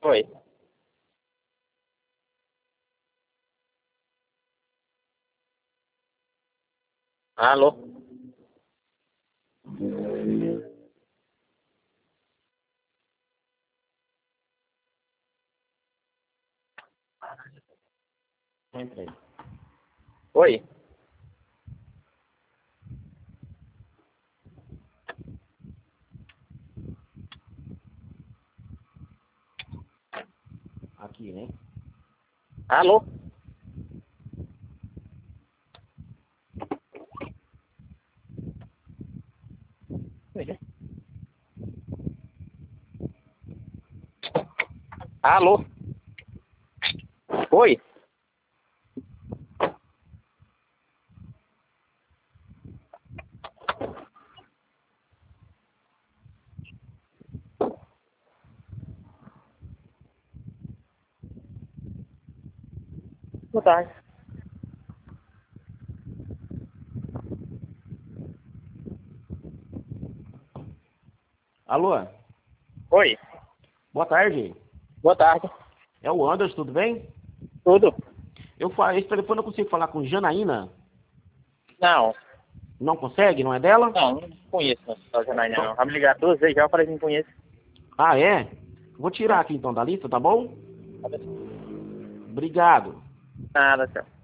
Oi. Alô? Entrei. Oi. Aqui, né? Alô? Alô? Oi? Boa tarde. Alô? Oi. Boa tarde. Boa tarde. É o Anderson, tudo bem? Tudo? Esse telefone eu consigo falar com Janaína? Não. Não consegue? Não é dela? Não conheço a Janaína, Então- não. Vai me ligar 2 vezes já, eu falei que não conheço. Ah, é? Vou tirar aqui então da lista, tá bom? Obrigado. Nada, tchau.